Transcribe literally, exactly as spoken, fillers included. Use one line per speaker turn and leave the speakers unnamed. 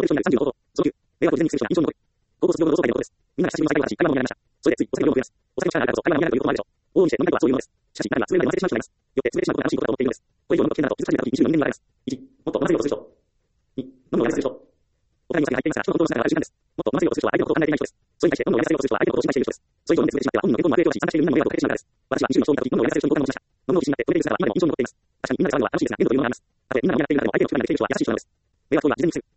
賞になるさんじゅうのこと。そのきゅう、令和と事前にする人が印象に残る。高校卒業後の同窓会でのことです。みんなが久しぶりにお酒を飲む話、会話も盛り上がりました。それでつい、お酒の量を増やす。お酒のシャアがあるからこそ会話の盛り上がるということもあるでしょう。往々にして飲み会とはそういうものです。しかし、誰が潰れまで飲ませてしまう人がいます。よって潰れてしまうことが楽しいことだと思っているのです。これ以上飲むと危険だと気づかれたとき、にじゅうよにねんに言われます。いち、もっと飲ませるようとする人。に、飲むのをやめさせる人。お互いにお酒が入っていますが、人のことをしながらある瞬間です。もっと飲ませるようとする人は相手のことを考えていない人です。それに対して飲むのをやめさせようとする人は相手のことを心配している人です。それ以上飲んで潰れてしまっては本人の健康も悪いでしょうし、参加しているみんなも迷惑をかけてしまうからです。私はにじゅうの勝利の時、飲むのをやめさせる人に好感を持ちました。飲むのを必死になって、これでいる姿は今でも印象に残っています。確かにみんなで騒ぐのは楽しいですが、限度というものがあります。たとえみんながみんなでいる中でも相手を気をつけないでできる人は優しい人なのです。令和とは事前にする。